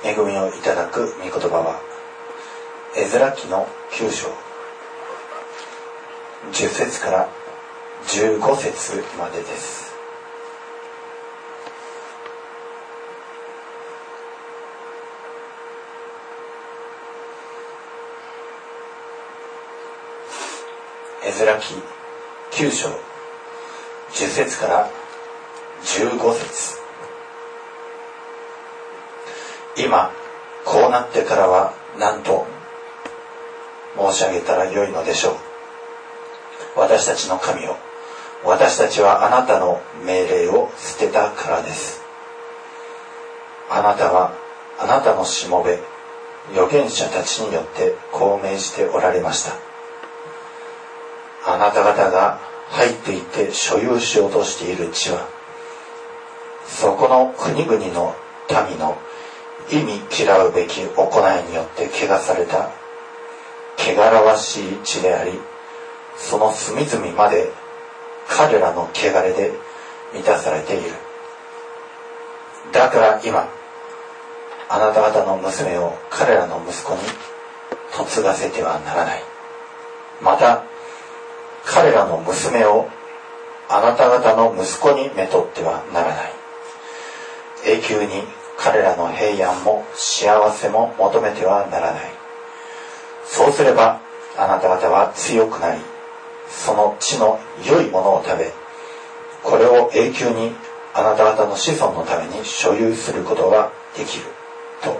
恵みをいただく御言葉はエズラ記の9章10節から15節までです。エズラ記9章10節から15節。今こうなってからは何と申し上げたらよいのでしょう。私たちの神よ、私たちはあなたの命令を捨てたからです。あなたはあなたのしもべ預言者たちによってこう命じておられました。あなた方が入っていって所有しようとしている地は、そこの国々の民の忌み嫌うべき行いによって汚された汚らわしい地であり、その隅々まで彼らの汚れで満たされている。だから今あなた方の娘を彼らの息子に嫁がせてはならない。また彼らの娘をあなた方の息子にめとってはならない。永久に彼らの平安も幸せも求めてはならない。そうすればあなた方は強くなり、その地の良いものを食べ、これを永久にあなた方の子孫のために所有することができると。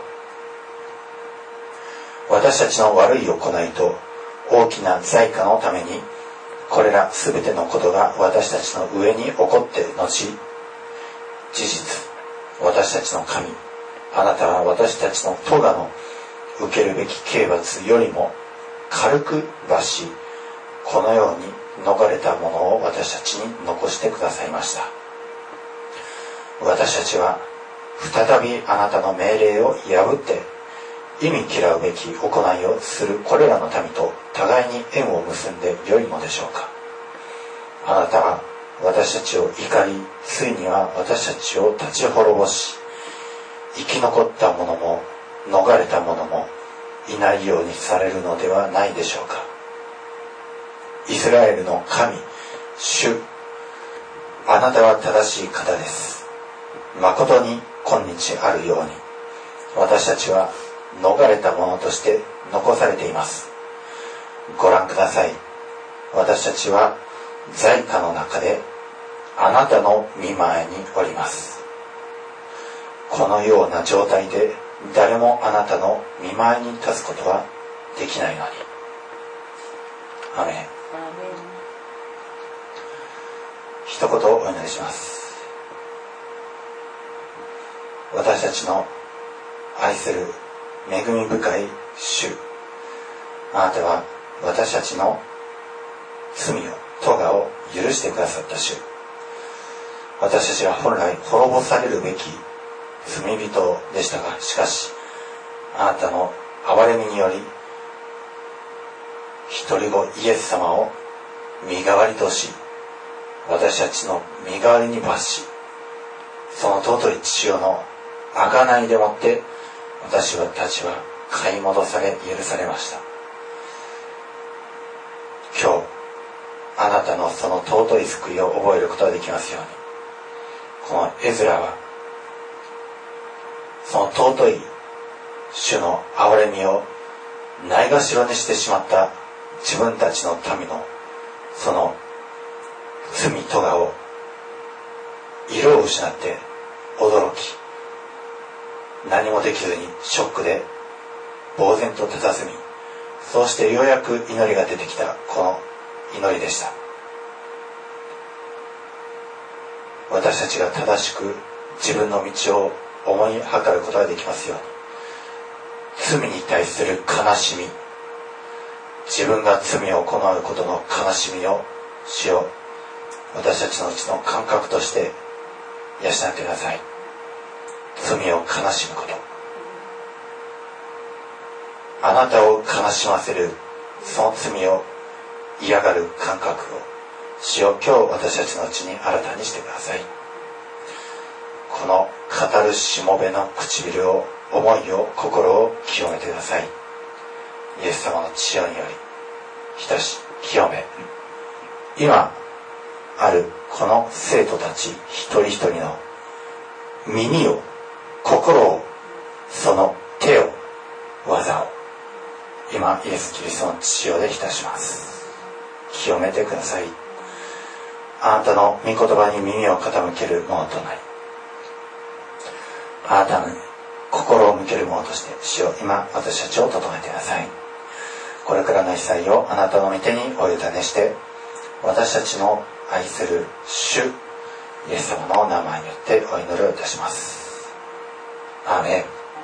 私たちの悪い行いと大きな罪過のために、これらすべてのことが私たちの上に起こって後、事実私たちの神、あなたは私たちの咎の受けるべき刑罰よりも軽く罰し、このように逃れたものを私たちに残してくださいました。私たちは再びあなたの命令を破って忌み嫌うべき行いをするこれらの民と互いに縁を結んでよいのでしょうか。あなたは私たちを怒り、ついには私たちを立ち滅ぼし、生き残った者も逃れた者もいないようにされるのではないでしょうか。イスラエルの神、主、あなたは正しい方です。誠に今日あるように、私たちは逃れた者として残されています。ご覧ください。私たちは罪過の中であなたの御前におります。このような状態で誰もあなたの御前に立つことはできないのに。アメン。一言お願いします。私たちの愛する恵み深い主、あなたは私たちの罪を、咎を許してくださった主。私たちは本来滅ぼされるべき罪人でしたが、しかしあなたの憐れみにより一人子イエス様を身代わりとし、私たちの身代わりに罰し、その尊い父親の贖いでもって私たちは買い戻され許されました。今日あなたのその尊い救いを覚えることができますように。このエズラはその尊い主の憐れみをないがしろにしてしまった自分たちの民のその罪咎を色を失って驚き、何もできずにショックで呆然と佇み、そうしてようやく祈りが出てきたこの祈りでした。私たちが正しく自分の道を思い計ることができますように。罪に対する悲しみ、自分が罪を行うことの悲しみを主よ、私たちのうちの感覚として養ってください。罪を悲しむこと、あなたを悲しませるその罪を嫌がる感覚を主よ、今日私たちのうちに新たにしてください。この語るしもべの唇を、思いを、心を清めてください。イエス様の血潮により浸し清め、今あるこの生徒たち一人一人の耳を、心を、その手を、技を今イエス・キリストの血潮で浸します。清めてください。あなたの御言葉に耳を傾けるものとなり、あなたの心を向けるものとして主よ、今私たちを整えてください。これからの一切をあなたの御手にお委ねして、私たちの愛する主イエス様の名前によってお祈りをいたします。アーメン。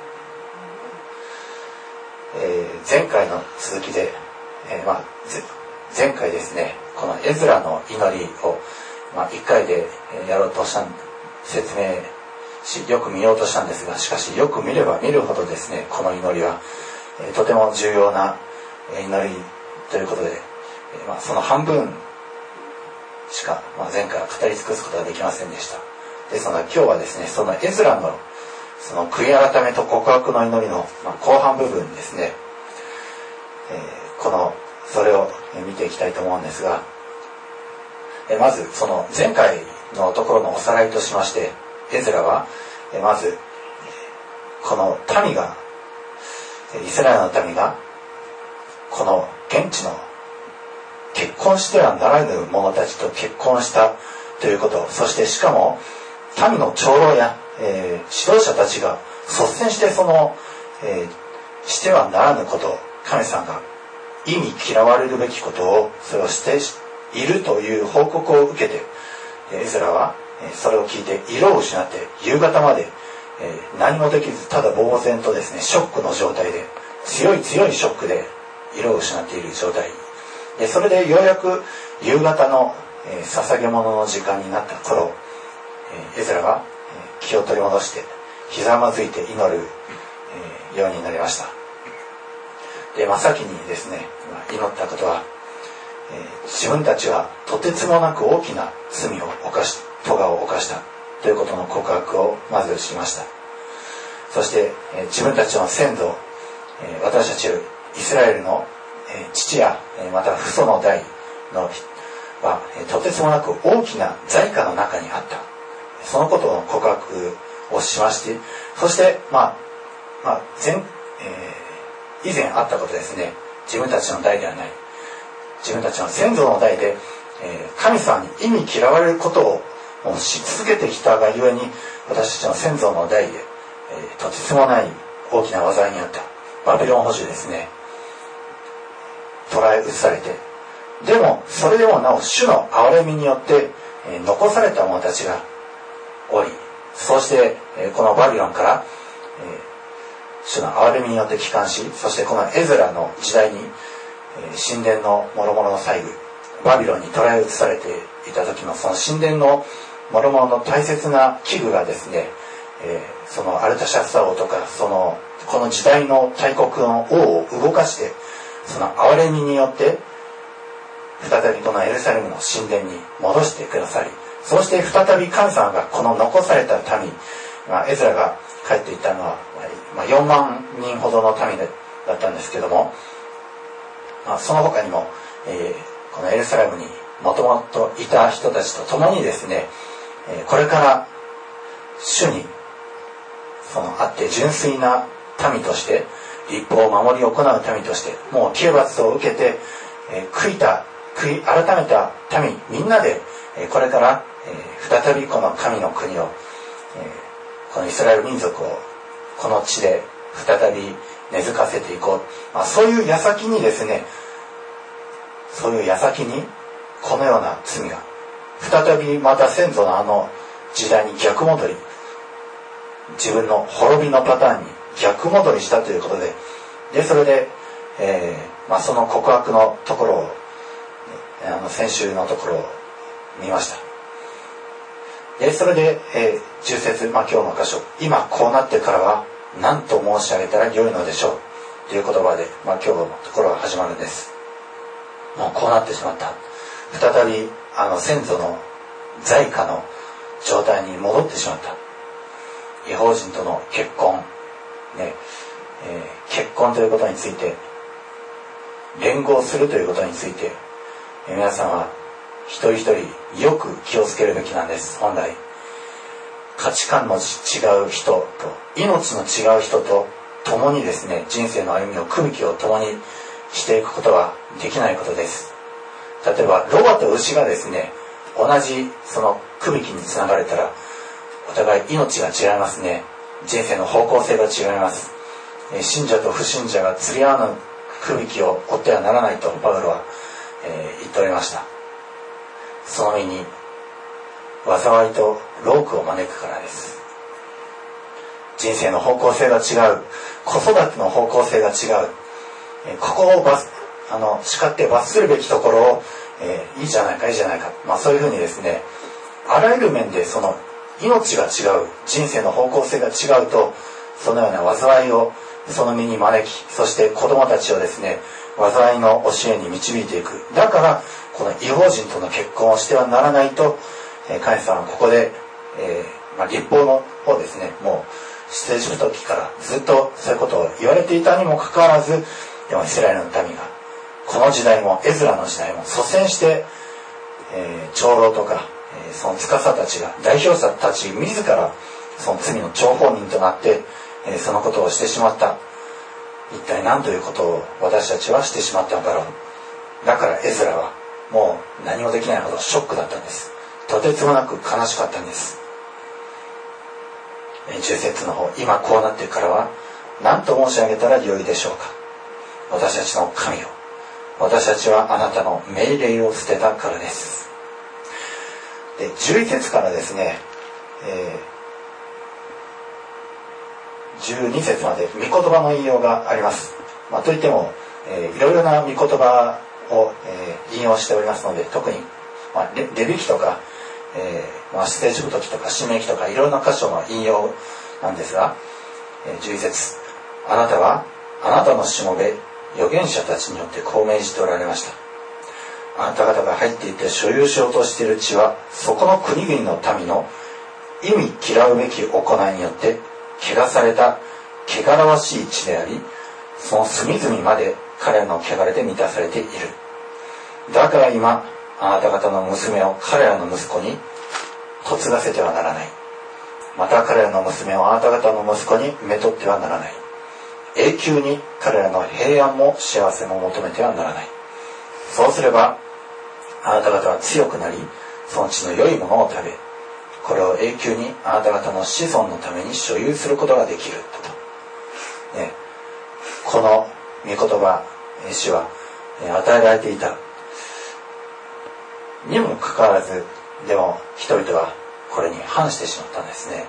前回の続きで、前回ですね、このエズラの祈りを、1回でやろうとした説明し、よく見ようとしたんですが、しかしよく見れば見るほどですね、この祈りは、とても重要な祈りということで、その半分しか、前回は語り尽くすことができませんでした。ですので今日はですね、そのエズラのその悔い改めと告白の祈りの、後半部分ですね、それを見ていきたいと思うんですが、まずその前回のところのおさらいとしまして、エズラはまずこの民が、イスラエルの民がこの現地の結婚してはならぬ者たちと結婚したということ、そしてしかも民の長老や、指導者たちが率先してその、してはならぬこと、神様が意味嫌われるべきことをそれをしているという報告を受けて、エズラはそれを聞いて色を失って夕方まで何もできず、ただ呆然とですね、ショックの状態で、強いショックで色を失っている状態で、それでようやく夕方の捧げ物の時間になった頃、エズラが気を取り戻してひざまずいて祈るようになりました。で、真っ先にですね、祈ったことは、自分たちはとてつもなく大きな罪を犯し、咎を犯したということの告白をまずしました。そして、自分たちの先祖、私たちイスラエルの父やまた父祖の代のはとてつもなく大きな罪禍の中にあった、そのことの告白をしまして、そして以前あったことですね、自分たちの代ではない、自分たちの先祖の代で、神様に意味嫌われることをもうし続けてきたがゆえに、私たちの先祖の代で、とてつもない大きな災いにあったバビロン捕囚ですね、捕らえ移されて、でもそれでもなお主の憐れみによって、残された者たちがおり、そうして、このバビロンから、主の憐れみによって帰還し、そしてこのエズラの時代に、神殿の諸々の細具、バビロンに捕らえ移されていた時のその神殿の諸々の大切な器具がですね、そのアルタシャッサ王とかこの時代の大国の王を動かして、その憐れみによって再びこのエルサレムの神殿に戻してくださり、そうして再び神様がこの残された民、エズラが帰っていったのは、4万人ほどの民だったんですけども、その他にも、このエルサレムにもともといた人たちと共にですね、これから主にあって純粋な民として、立法を守り行う民として、もう刑罰を受けて、悔い改めた民みんなで、これから再びこの神の国を、このイスラエル民族をこの地で再び根付かせていこう、そういう矢先にですね、そういう矢先にこのような罪が再びまた先祖のあの時代に逆戻り、自分の滅びのパターンに逆戻りしたということで、それで、その告白のところを、先週のところを見ました。でそれで、10節、今日の箇所、今こうなってからは何と申し上げたらよいのでしょうという言葉で、今日のところが始まるんです。もうこうなってしまった、再び先祖の罪禍の状態に戻ってしまった。 異邦人との結婚、ね結婚ということについて、連合するということについて、皆さんは一人一人よく気をつけるべきなんです。本来価値観の違う人と命の違う人と共にですね、人生の歩みを区引きを共にしていくことはできないことです。例えばロバと牛がですね、同じその区引きにつながれたら、お互い命が違いますね。人生の方向性が違います。信者と不信者が釣り合わぬ区引きを追ってはならないとパウロは、言っておりました。その身に災いと労苦を招くからです。人生の方向性が違う、子育ての方向性が違う、ここを叱って罰するべきところを、いいじゃないか、そういうふうにですね、あらゆる面でその命が違う、人生の方向性が違うと、そのような災いをその身に招き、そして子供たちをですね、災いの教えに導いていく。だからこの異邦人との結婚をしてはならないと、神様はここで、立法の方ですね、もう出エジプト期からずっとそういうことを言われていたにもかかわらず、でもイスラエルの民がこの時代もエズラの時代も率先して、長老とか、その司たちが、代表者たち自らその罪の張本人となって、そのことをしてしまった。一体何ということを私たちはしてしまったのだろう。だからエズラはもう何もできないほどショックだったんです。とてつもなく悲しかったんです。10節の方、今こうなってからは何と申し上げたらよいでしょうか。私たちの神よ、私たちはあなたの命令を捨てたからです。で、11節からですね、12節まで御言葉の引用があります。といっても、いろいろな御言葉を、引用しておりますので、特に、レビ記とか、出エジプト記とか申命記とかいろいろな箇所の引用なんですが、11節、あなたはあなたのしもべ預言者たちによってこう命じておられました。あなた方が入っていて所有しようとしている地は、そこの国々の民の忌み嫌うべき行いによって汚された汚らわしい地であり、その隅々まで彼らの汚れで満たされている。だから今あなた方の娘を彼らの息子に嫁がせてはならない。また彼らの娘をあなた方の息子にめとってはならない。永久に彼らの平安も幸せも求めてはならない。そうすればあなた方は強くなり、その地の良いものを食べ、これを永久にあなた方の子孫のために所有することができると、ね、この御言葉、主は与えられていたにもかかわらず、でも人々はこれに反してしまったんですね。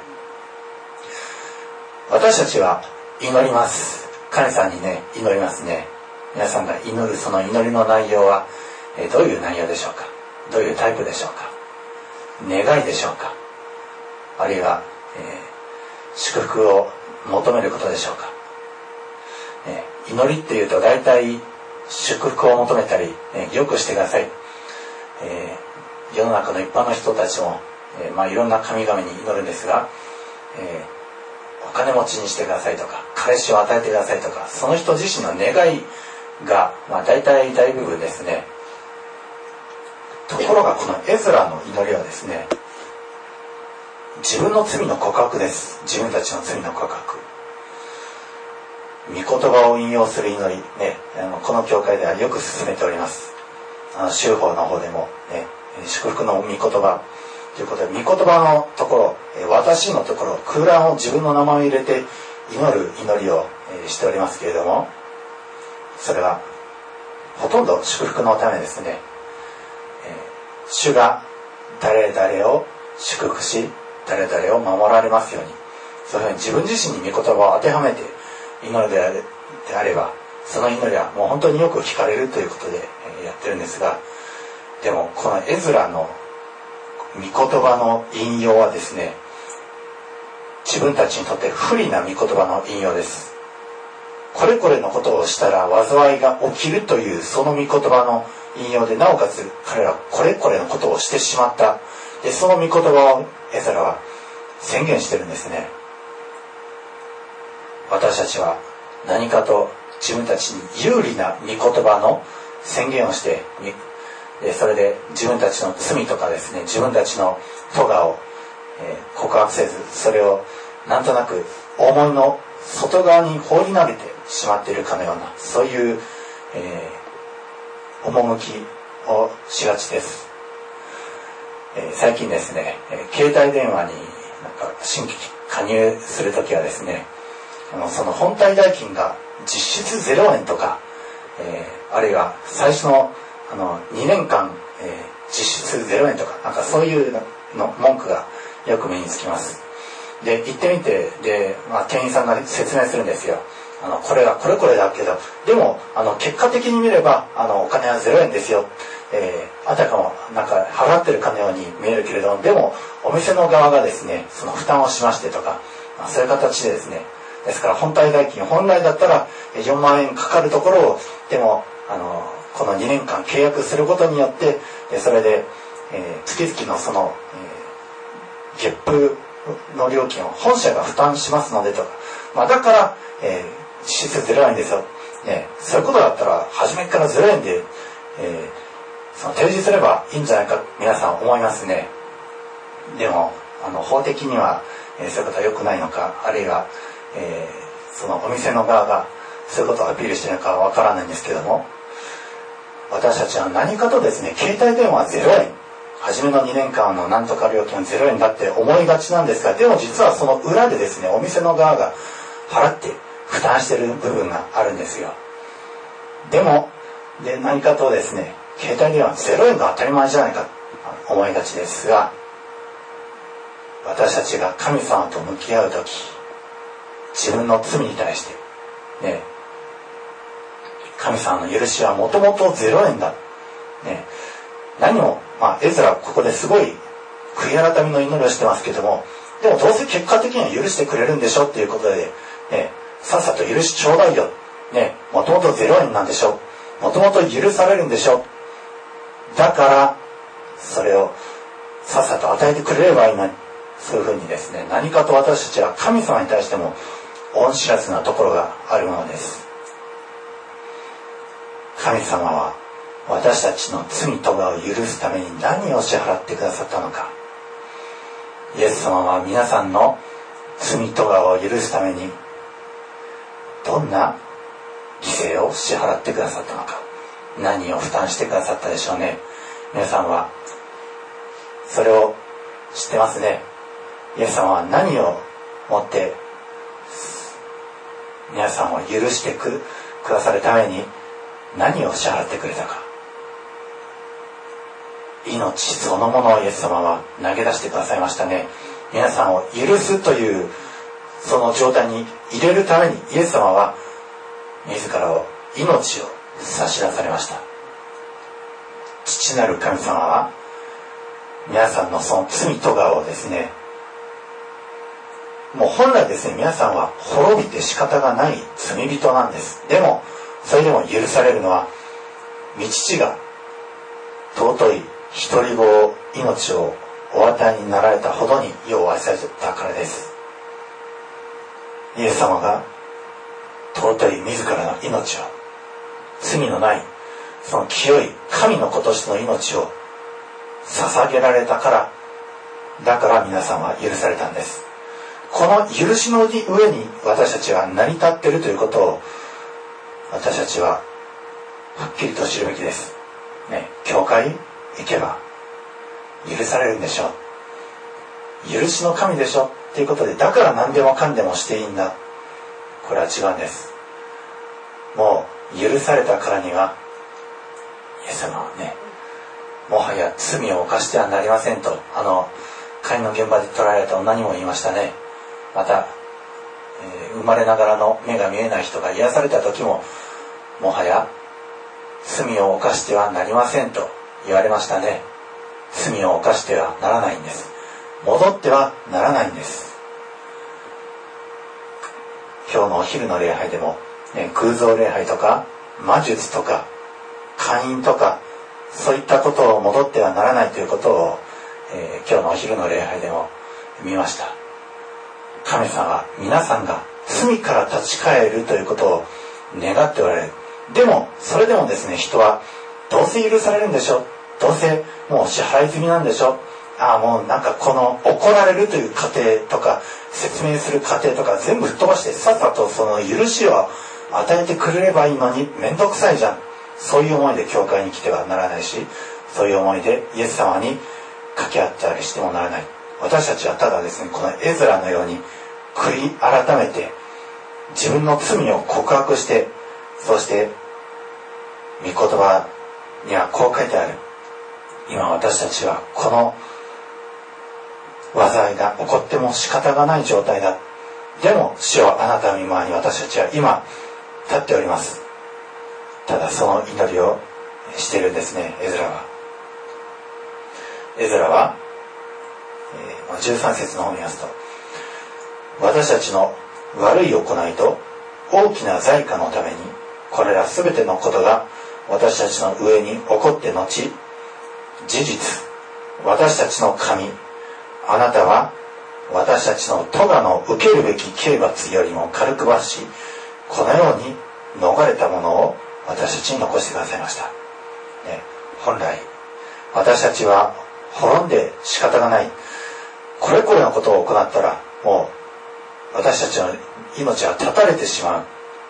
私たちは祈ります。神さんにね、祈りますね。皆さんが祈るその祈りの内容は、どういう内容でしょうか。どういうタイプでしょうか。願いでしょうか。あるいは、祝福を求めることでしょうか。祈りっていうと大体祝福を求めたり、よくしてください。世の中の一般の人たちも、いろんな神々に祈るんですが、お金持ちにしてくださいとか、彼氏を与えてくださいとか、その人自身の願いが、大部分ですね。ところがこのエズラの祈りはですね、自分の罪の告白です。自分たちの罪の告白。御言葉を引用する祈り、ね、この教会ではよく進めております。修法の方でも、ね、祝福の御言葉ということで、御言葉のところ、私のところ、空欄を自分の名前を入れて祈る祈りをしておりますけれども、それはほとんど祝福のためですね。主が誰々を祝福し、誰々を守られますように、そういうふうに自分自身に御言葉を当てはめて祈るであれば、その祈りはもう本当によく聞かれるということでやってるんですが、でもこのエズラの御言葉の引用はですね、自分たちにとって不利な御言葉の引用です。これこれのことをしたら災いが起きるというその御言葉の引用で、なおかつ彼らはこれこれのことをしてしまった。で、その御言葉をエズラは宣言してるんですね。 私たちは何かと自分たちに有利な御言葉の宣言をして、それで自分たちの罪とかですね、自分たちの咎を告白せず、それをなんとなく思いの外側に放り投げてしまっているかのような、そういう、趣をしがちです。最近ですね、携帯電話に新規加入するときはですね、その本体代金が実質0円とか、あるいは最初の2年間、実質0円とか、なんかそういうの文句がよく目につきます。で、行ってみて、で、店員さんが説明するんですよ。これはこれこれだけど、でも結果的に見ればお金は0円ですよ。あたかもなんか払ってるかのように見えるけれど、でもお店の側がですね、その負担をしましてとか、そういう形でですね、ですから本体代金、本来だったら4万円かかるところを、でもこの2年間契約することによって、それで、月々のその、月賦の料金を本社が負担しますのでとか、だから、実質0円ですよ、そういうことだったら初めから0円で、その提示すればいいんじゃないか皆さん思いますね。でも法的には、そういうことは良くないのか、あるいは、そのお店の側がそういうことをアピールしているのかはわからないんですけども、私たちは何かとですね、携帯電話は0円、初めの2年間のなんとか料金は0円だって思いがちなんですが、でも実はその裏でですね、お店の側が払って負担している部分があるんですよ。で何かとですね、携帯電話0円が当たり前じゃないかと思いがちですが、私たちが神様と向き合うとき、自分の罪に対してね、神様の許しはもともと0円だ、ね、何も、エズラここですごい悔い改めの祈りをしてますけども、でもどうせ結果的には許してくれるんでしょっていうことで、ね、さっさと許しちょうだいよ、ね、もともと0円なんでしょ、もともと許されるんでしょ、だからそれをさっさと与えてくれればいいのに、そういうふうにですね、何かと私たちは神様に対しても恩知らずなところがあるものです。神様は私たちの罪咎を許すために何を支払ってくださったのか。イエス様は皆さんの罪咎を許すためにどんな犠牲を支払ってくださったのか、何を負担してくださったでしょうね。皆さんはそれを知ってますね。イエス様は何をもって皆さんを許してくださるために何を支払ってくれたか。命そのものをイエス様は投げ出してくださいましたね。皆さんを許すというその状態に入れるためにイエス様は自らを命を差し出されました。父なる神様は皆さんのその罪咎をですね、もう本来ですね、皆さんは滅びて仕方がない罪人なんです。でもそれでも許されるのは、御父が尊い独り子を、命をお与えになられたほどに世を愛されたからです。イエス様が尊い自らの命を、罪のないその清い神の子としての命を捧げられたから、だから皆さんは許されたんです。この許しの上に私たちは成り立っているということを私たちははっきりと知るべきです、ね、教会行けば許されるんでしょう、許しの神でしょっていうことで、だから何でもかんでもしていいんだ、これは違うんです。もう許されたからにはイエス様はね、もはや罪を犯してはなりませんと、会の現場で捉えられた女にも言いましたね。また、生まれながらの目が見えない人が癒された時も、もはや罪を犯してはなりませんと言われましたね。罪を犯してはならないんです。戻ってはならないんです。今日のお昼の礼拝でも、空想礼拝とか魔術とか姦淫とか、そういったことを戻ってはならないということを、今日のお昼の礼拝でも見ました。神様は皆さんが罪から立ち返るということを願っておられる。でもそれでもですね、人はどうせ許されるんでしょ、どうせもう支払い済みなんでしょ、もうなんかこの怒られるという過程とか説明する過程とか全部吹っ飛ばして、さっさとその許しを与えてくれればいいのに、めんどくさいじゃん、そういう思いで教会に来てはならないし、そういう思いでイエス様に掛け合ったりしてもならない。私たちはただですね、このエズラのように悔い改めて自分の罪を告白して、そして御言葉にはこう書いてある。今私たちはこの災いが起こっても仕方がない状態だ。でも主よ、あなたの御前に私たちは今立っております。ただその祈りをしているんですね、エズラは。エズラは、13節の方を見ますと、私たちの悪い行いと大きな罪過のために、これらすべてのことが私たちの上に起こって後、事実、私たちの神、あなたは私たちの咎の受けるべき刑罰よりも軽く罰し、このように逃れたものを私たちに残してくださいました、本来私たちは滅んで仕方がない、これこれのことを行ったらもう私たちの命は絶たれてしまう。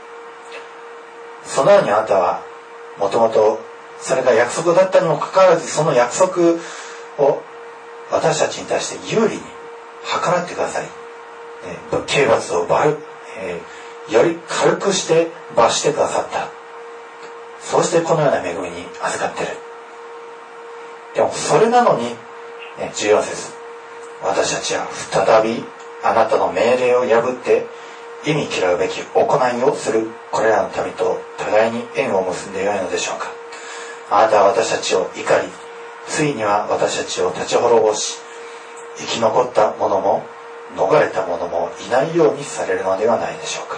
そのようにあなたはもともとそれが約束だったにもかかわらず、その約束を私たちに対して有利に計らってください。刑罰をより軽くして罰してくださった。そうしてこのような恵みに預かっている。でもそれなのに、14節、私たちは再びあなたの命令を破って意味嫌うべき行いをするこれらの民と互いに縁を結んでよいのでしょうか。あなたは私たちを怒り、ついには私たちを立ち滅ぼし、生き残った者も逃れた者もいないようにされるのではないでしょうか、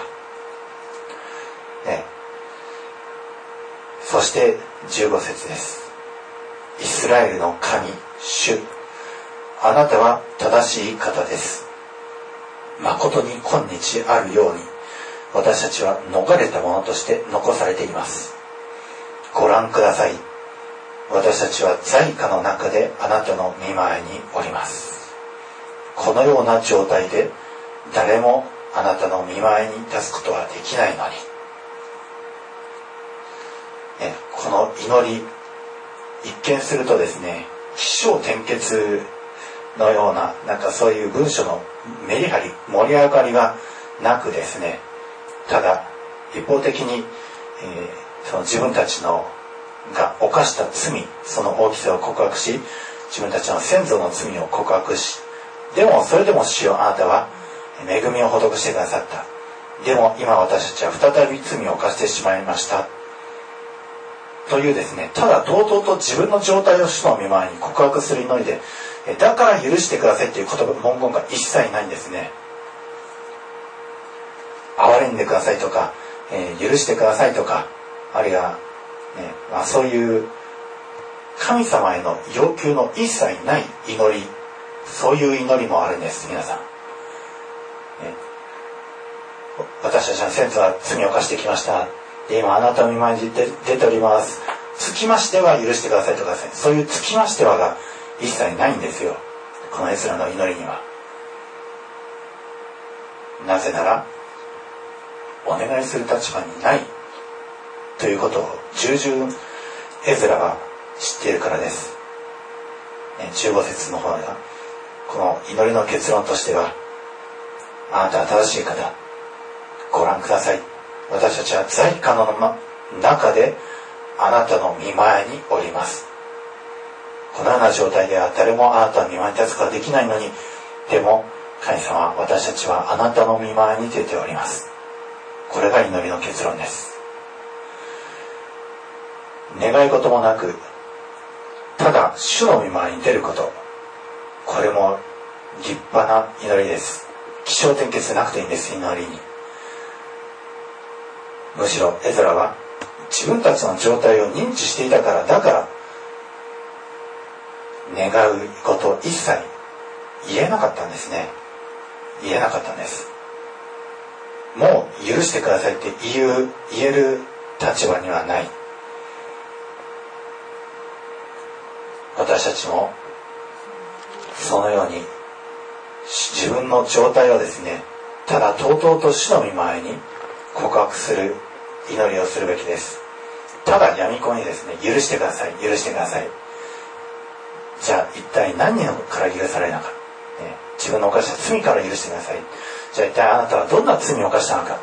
そして15節です。イスラエルの神、主、あなたは正しい方です。誠に今日あるように私たちは逃れた者として残されています。ご覧ください。私たちは罪過の中であなたの御前におります。このような状態で誰もあなたの御前に立つことはできないのに、この祈り、一見するとですね、起承転結のような、なんかそういう文章のメリハリ、盛り上がりがなくですね、ただ一方的に、その自分たちのが犯した罪、その大きさを告白し、自分たちの先祖の罪を告白し、でもそれでも主よ、あなたは恵みを施してくださった。でも今私たちは再び罪を犯してしまいましたというですね、ただ堂々と自分の状態を主の御前に告白する祈りで、だから許してくださいという言葉、文言が一切ないんですね。憐れんでくださいとか、許してくださいとか、あるいは、そういう神様への要求の一切ない祈り、そういう祈りもあるんです。皆さん、私たちの先祖は罪を犯してきました。で、今あなたの御前に出ております。つきましては許してくださいとか、そういうつきましてはが一切ないんですよ、このエスラの祈りには。なぜならお願いする立場にないということを重々エズラは知っているからです。15節の方がこの祈りの結論としては、あなたは正しい方、ご覧ください。私たちは罪過の中であなたの御前におります。このような状態では誰もあなたの御前に立つことができないのに、でも神様、私たちはあなたの御前に出ております。これが祈りの結論です。願い事もなく、ただ主の御前に出ること、これも立派な祈りです。起承転結なくていいんです、祈りに。むしろエズラは自分たちの状態を認知していたから、だから願うことを一切言えなかったんですね。言えなかったんです。 もう許してくださいって言える立場にはない。私たちもそのように自分の状態をですね、ただとうとうと主の御前に告白する祈りをするべきです。ただ闇子にですね、許してください、許してください。じゃあ一体何人から許されるのか、自分の犯した罪から許してください。じゃあ一体あなたはどんな罪を犯したのか、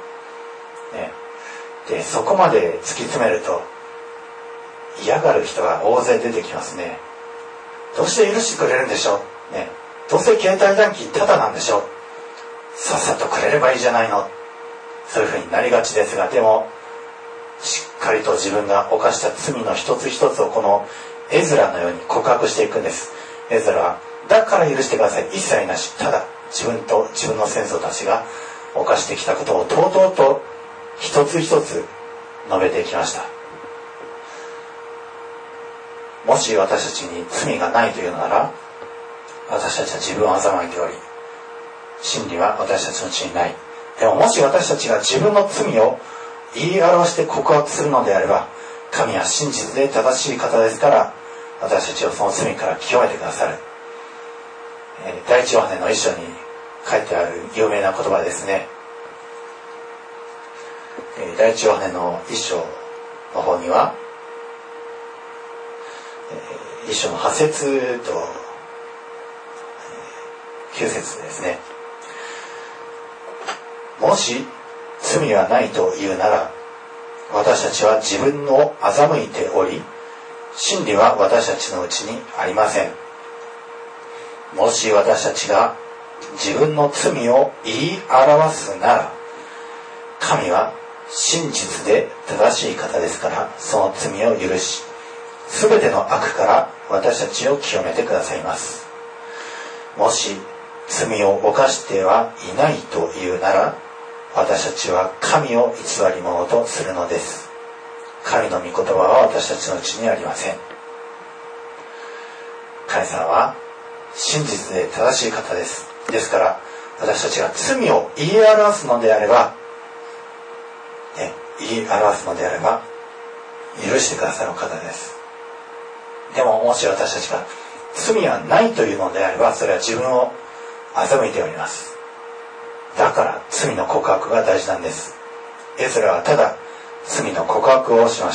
でそこまで突き詰めると嫌がる人が大勢出てきますね。どうして許してくれるんでしょう、どうせ携帯代金タダなんでしょう、さっさとくれればいいじゃないの、そういうふうになりがちですが、でもしっかりと自分が犯した罪の一つ一つをこのエズラのように告白していくんです。エズラはだから許してください、一切なし、ただ自分と自分の先祖たちが犯してきたことをとうとうと一つ一つ述べていきました。もし私たちに罪がないというのなら、私たちは自分を欺いており、真理は私たちのうちにない。でももし私たちが自分の罪を言い表して告白するのであれば、神は真実で正しい方ですから、私たちをその罪から清めてくださる。第一ヨハネの一章に書いてある有名な言葉ですね。第一ヨハネの一章の方には、一章の8節と9節ですね。もし罪はないというなら、私たちは自分を欺いており、真理は私たちのうちにありません。もし私たちが自分の罪を言い表すなら、神は真実で正しい方ですから、その罪を許し、すべての悪から私たちを清めてくださいます。もし罪を犯してはいないというなら、私たちは神を偽り者とするのです。神の御言葉は私たちのうちにありません。神様は真実で正しい方です。ですから私たちが罪を言い表すのであれば、許してくださる方です。でももし私たちが罪はないというのであれば、それは自分を欺いております。だから罪の告白が大事なんです。エズラはただ罪の告白をしました。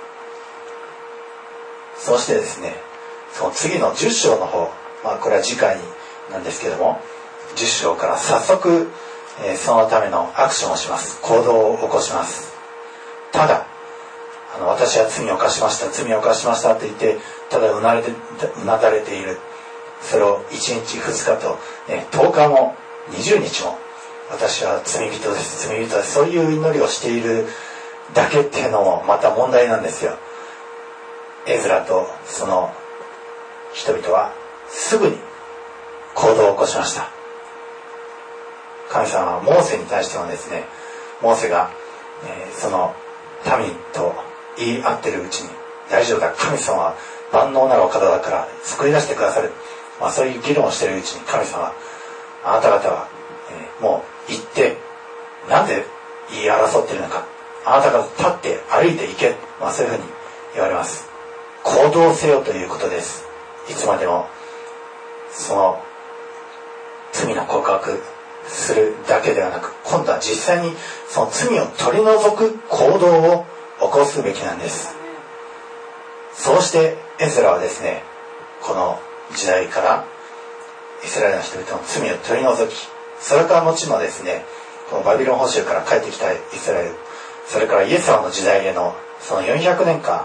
そしてですね、その次の10章の方、これは次回なんですけども、10章から早速、そのためのアクションをします。行動を起こします。ただ私は罪を犯しましたって言って、ただうなだれている。それを1日2日と、10日も20日も、私は罪人です、そういう祈りをしているだけっていうのもまた問題なんですよ。エズラとその人々はすぐに行動を起こしました。神様はモーセに対してもですね、モーセが、その民と言い合ってるうちに、大丈夫だ、神様は万能なるお方だから救い出してくださる、そういう議論をしているうちに、神様はあなた方は、もう行ってなんで言い争っているのか、あなた方立って歩いて行け、そういうふうに言われます。行動せよということです。いつまでもその罪の告白するだけではなく、今度は実際にその罪を取り除く行動を起こすべきなんです。そうしてエズラはですね、この時代からイスラエルの人々の罪を取り除き、それから後のですね、このバビロン捕囚から帰ってきたイスラエル、それからイエス様の時代へのその400年間、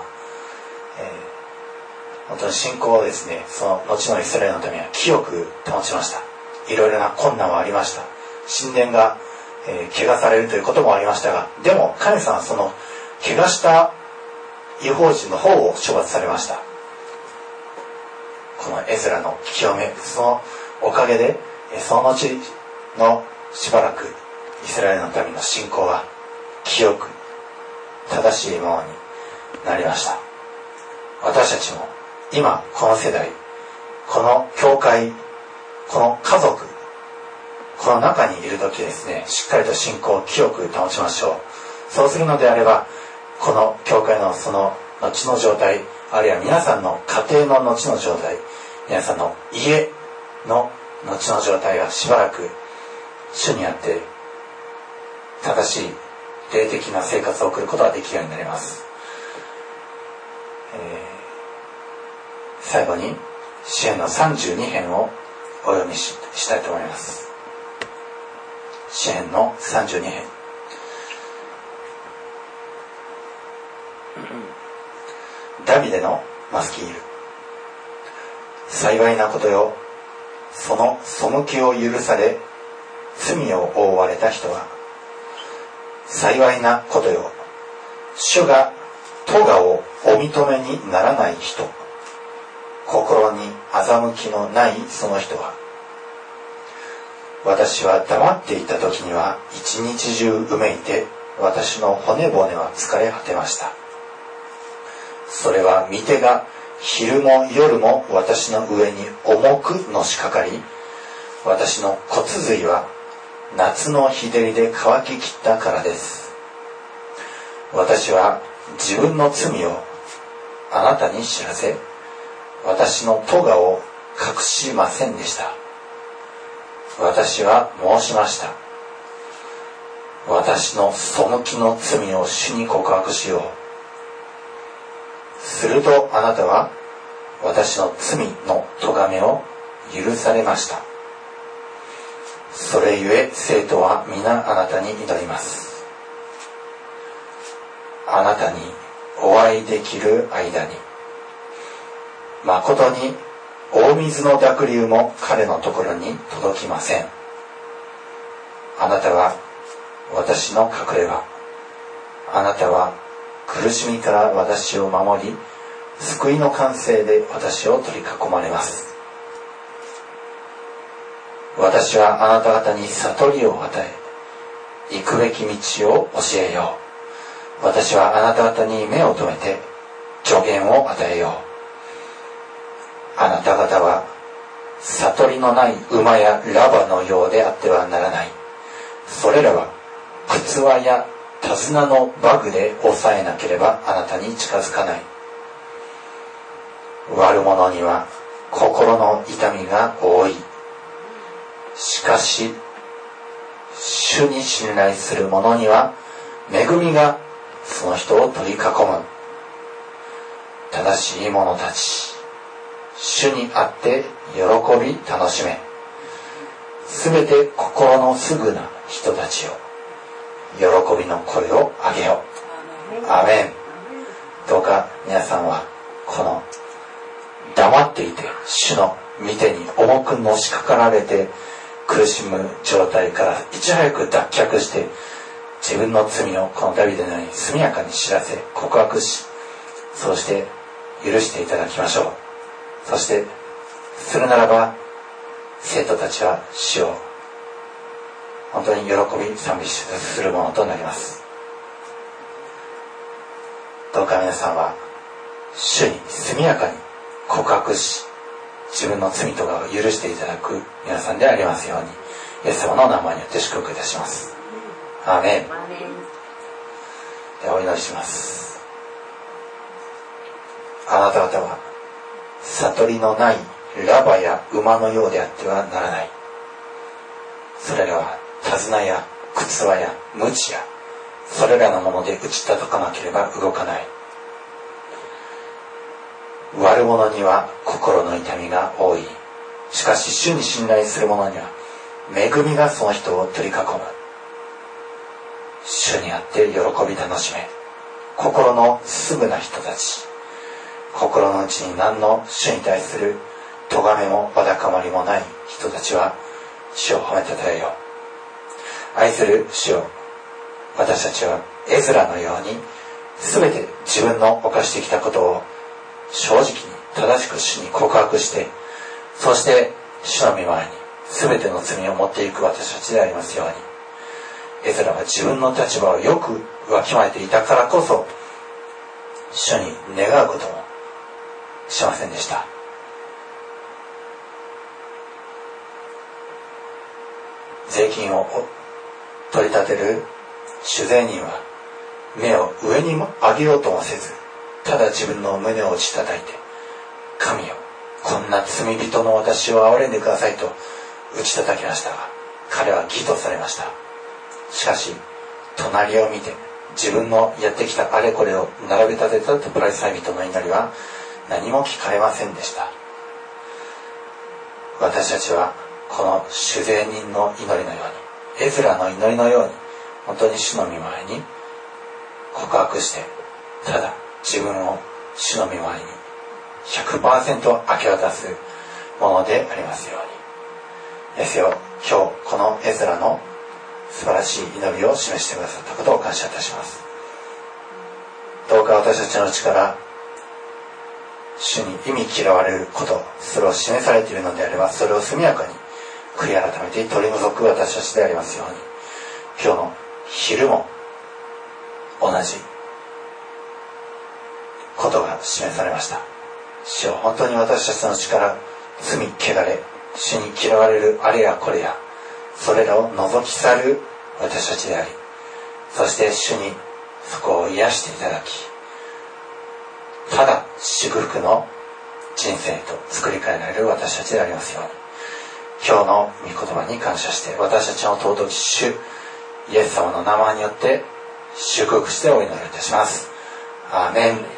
本当に信仰をですね、その後のイスラエルのためには清く保ちました。いろいろな困難はありました。神殿が、汚されるということもありましたが、でも神様はその汚した異邦人の方を処罰されました。このエズラの清め、そのおかげで、その後のしばらくイスラエルの民の信仰は清く正しいものになりました。私たちも今この世代、この教会、この家族この中にいる時ですね、しっかりと信仰を清く保ちましょう。そうするのであれば、この教会のその後の状態、あるいは皆さんの家庭の後の状態、皆さんの家の後の状態はしばらく主にあって正しい霊的な生活を送ることができるようになります。最後に詩編の32編をお読みしたいと思います。詩編の32編。ダビデのマスキール。幸いなことよ、その背きを許され罪を覆われた人は。幸いなことよ、主が咎をお認めにならない人、心に欺きのないその人は。私は黙っていた時には一日中うめいて、私の骨骨は疲れ果てました。それは御手が昼も夜も私の上に重くのしかかり、私の骨髄は夏の日照りで乾ききったからです。私は自分の罪をあなたに知らせ、私の咎を隠しませんでした。私は申しました。私の背きの罪を主に告白しよう。するとあなたは私の罪の咎めを許されました。それゆえ生徒は皆あなたに祈ります。あなたにお会いできる間に、まことに大水の濁流も彼のところに届きません。あなたは私の隠れ場。あなたは苦しみから私を守り、救いの歓声で私を取り囲まれます。私はあなた方に悟りを与え、行くべき道を教えよう。私はあなた方に目を留めて助言を与えよう。あなた方は悟りのない馬やラバのようであってはならない。それらは靴輪や手綱のバグで抑えなければあなたに近づかない。悪者には心の痛みが多い。しかし主に信頼する者には恵みがその人を取り囲む。正しい者たち、主にあって喜び楽しめ。すべて心のすぐな人たちよ、喜びの声を上げよう。アメン。どうか皆さんはこの黙っていて主の御手に重くのしかかられて苦しむ状態からいち早く脱却して、自分の罪をこのダビデのように速やかに知らせ告白し、そうして許していただきましょう。そしてするならば生徒たちは主を本当に喜び賛美するものとなります。どうか皆さんは主に速やかに告白し、自分の罪とかを許していただく皆さんでありますように、イエス様の名前によって祝福いたします。アーメン。ではお祈りします。あなた方は悟りのないラバや馬のようであってはならない。それらは手綱や靴輪や鞭やそれらのもので打ち叩かなければ動かない。悪者には心の痛みが多い。しかし主に信頼する者には恵みがその人を取り囲む。主にあって喜び楽しめ。心のすぐな人たち、心の内に何の主に対する咎めもわだかまりもない人たちは主を褒めたたえよう。愛する主よ、私たちはエズラのように全て自分の犯してきたことを正直に正しく主に告白して、そして主の御前に全ての罪を持っていく私たちでありますように。エズラは自分の立場をよくわきまえていたからこそ主に願うこともしませんでした。 税金を取り立てる主税人は目を上に上げようともせず、ただ自分の胸を打ち叩いて、神よ、こんな罪人の私を憐れんでくださいと打ち叩きましたが、彼は義とされました。しかし隣を見て自分のやってきたあれこれを並べ立てたプラス人の祈りは何も聞かれませんでした。私たちはこの主税人の祈りのように、エズラの祈りのように、本当に主の御前に告白して、ただ自分を主の御前に 100% 明け渡すものでありますように。ですよ、今日このエズラの素晴らしい祈りを示してくださったことを感謝いたします。どうか私たちの力、主に意味嫌われること、それを示されているのであれば、それを速やかに悔い改めて取り除く私たちでありますように。今日の昼も同じことが示されました。主よ、本当に私たちの力、罪、汚れ、主に嫌われるあれやこれや、それらを除き去る私たちであり、そして主にそこを癒していただき、ただ祝福の人生と作り変えられる私たちでありますように。今日の御言葉に感謝して、私たちの尊き主イエス様の名前によって祝福してお祈りいたします。アーメン。